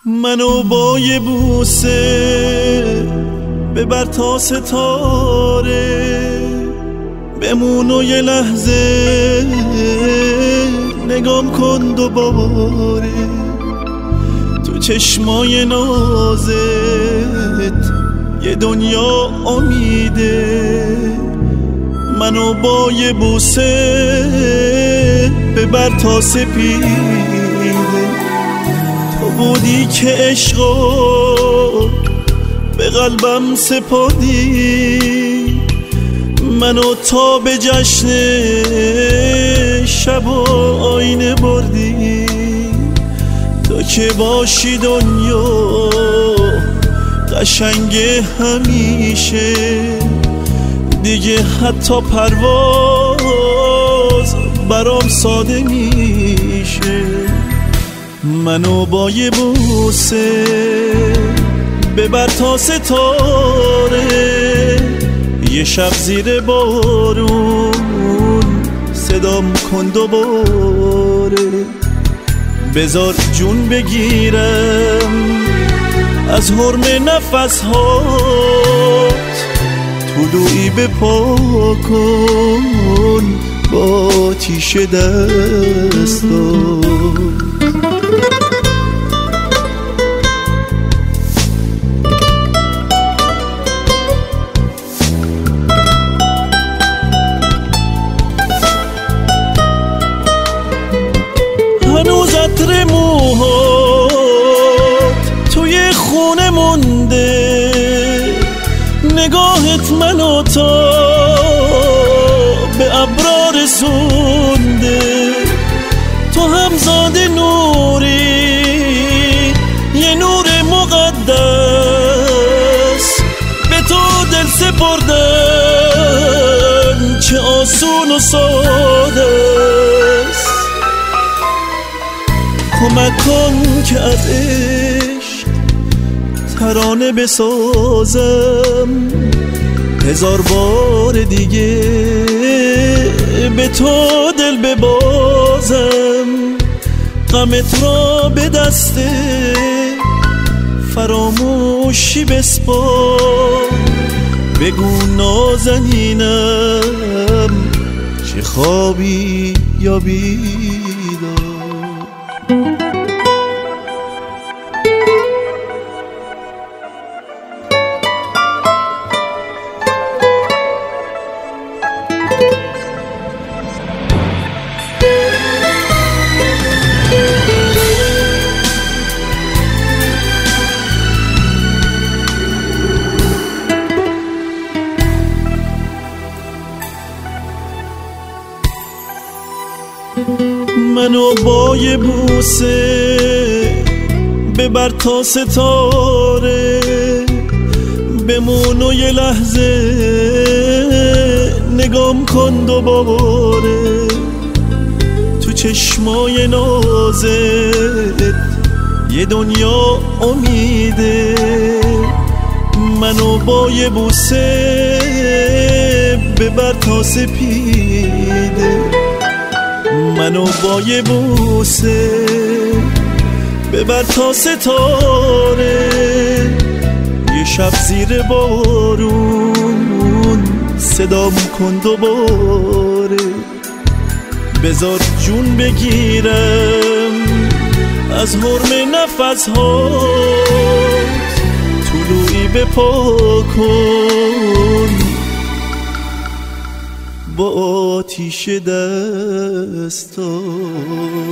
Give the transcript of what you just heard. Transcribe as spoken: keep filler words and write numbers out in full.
منو با یه بوسه ببر تا ستاره، بمون و یه لحظه نگام کن دوباره. تو چشمای نازت یه دنیا امیده، منو با یه بوسه ببر تا سپیده. تو بودی که عشقو به قلبم سپردی، منو تا به جشن شب و آینه بردی. تو که باشی دنیا قشنگ همیشه، دیگه حتی پرواز برام ساده میشه. منو با یه بوسه ببر تا ستاره، یه شب زیر بارون صدام کن دوباره. بذار جون بگیرم از حرم نفس هات، طلوعی به پا کن با آتیش دستات. هنوز عطر موهات توی خونه مونده، نگاهت منو تا به ابرا رسونده. تو همزاده نوری، یه نور مقدس، به تو دل سپردن چه آسون و ساده است. کمک کن که از عشق ترانه بسازم، هزار بار دیگه به تو دل ببازم. غمت را به دست فراموشی بسپار، بگو نازنینم چه خوابی یا بیدار. منو با یه بوسه ببر تا ستاره، بمون و یه لحظه نگام کن دوباره. تو چشمای نازت یه دنیا امیده، منو با یه بوسه ببر تا سپیده. منو با یه بوسه ببر تا ستاره، یه شب زیر بارون صدام کن دوباره. بذار جون بگیرم از حرم نفس هات، طلوعی به پا کن با آتیش دستات.